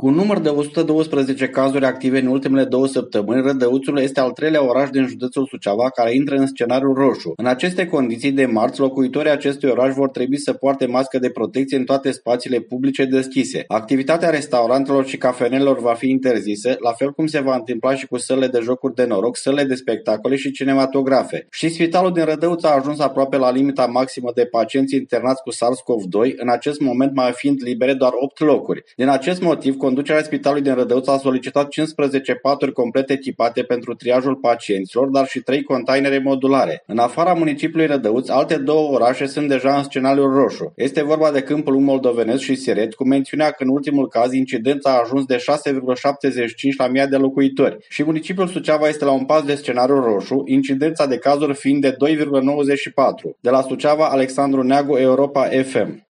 Cu un număr de 112 cazuri active în ultimele 2 săptămâni, Rădăuțul este al treilea oraș din județul Suceava care intră în scenariul roșu. În aceste condiții de marți, locuitorii acestui oraș vor trebui să poarte mască de protecție în toate spațiile publice deschise. Activitatea restaurantelor și cafenelelor va fi interzisă, la fel cum se va întâmpla și cu sălile de jocuri de noroc, sălile de spectacole și cinematografe. Și spitalul din Rădăuț a ajuns aproape la limita maximă de pacienți internați cu SARS-CoV-2, în acest moment mai fiind libere doar 8 locuri. Din acest motiv, conducerea spitalului din Rădăuț a solicitat 15 paturi complet echipate pentru triajul pacienților, dar și 3 containere modulare. În afara municipiului Rădăuț, alte 2 orașe sunt deja în scenariul roșu. Este vorba de Câmpul Lung Moldovenesc și Siret, cu mențiunea că în ultimul caz incidența a ajuns de 6,75 la 1000 de locuitori. Și municipiul Suceava este la un pas de scenariul roșu, incidența de cazuri fiind de 2,94. De la Suceava, Alexandru Neagu, Europa FM.